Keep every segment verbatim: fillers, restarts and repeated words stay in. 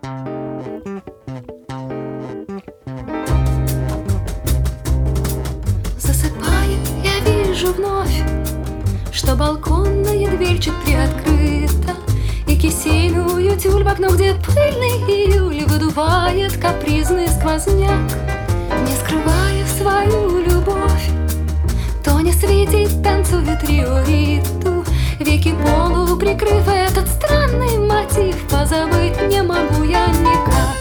Засыпая, я вижу вновь, что балконная дверь чуть приоткрыта, и кисейную тюль в окно, где пыльный июль выдувает капризный сквозняк. Не скрывая свою любовь, Тоня светит, танцует риориту, веки полу прикрыв этот странный мотив, позабыть не могу я никак.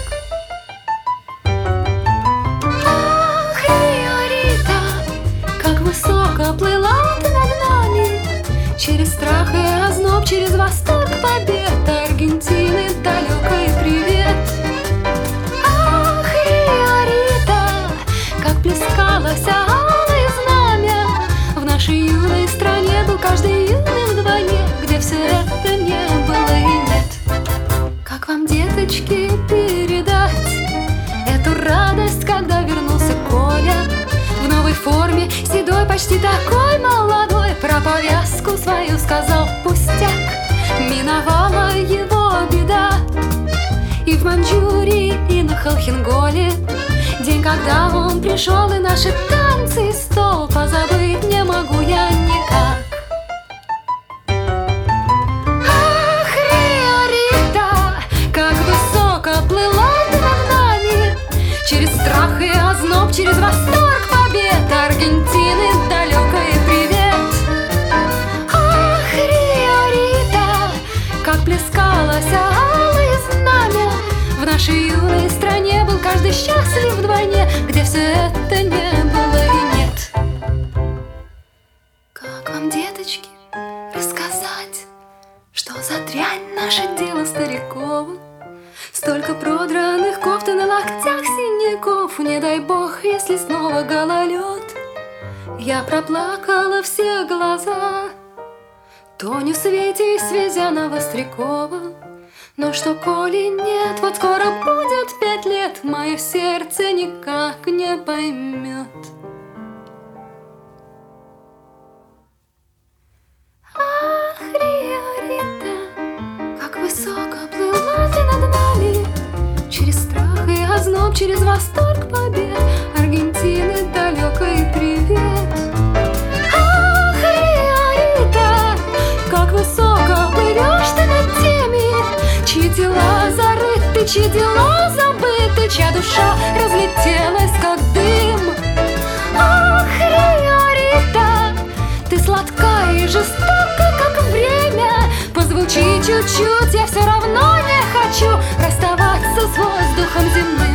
Ах, риорита, как высоко плыла ты над нами, через страх и озноб, через восторг побед Аргентины далекой привет. Ах, риорита, как плескалось алое знамя, в нашей юной стране был каждый юный вдвойне, где все это не было и нет. Как вам, деточки, передать эту радость, когда вернулся Коля в новой форме, седой, почти такой молодой, про повязку свою сказал пустяк. Миновала его беда и в Маньчжурии, и на Холхенголе, день, когда он пришел, и наши танцы и стол, позабыть не могу я никак. Ах, риорита, как высоко плыла ты над нами, через страх и озноб, через восторг побед Аргентины далекой привет. Ах, риорита, как плескалось алое знамя, в нашей юной стране был каждый счастлив вдвойне, где все это не было и нет. Как вам, деточки, рассказать, что за дрянь наше дело старикова? Столько продранных кофт и на локтях синяков, не дай бог, если снова гололед. Я проплакала все глаза Тоню в свете Связяна Вострякова. Но что коли нет, вот скоро будет пять лет, мое сердце никак не поймет. Ах, риорита, как высоко плыла ты над нами, через страх и озноб, через восторг побед Аргентины далекой привет. Ах, риорита, как высоко плывешь ты над теми, чьи дела зарыты, чьи дела забыты, чья душа разлетелась, как дым. Ах, риорита, ты сладка и жестока, как время. Позвучи чуть-чуть, я все равно не хочу расставаться с воздухом земным.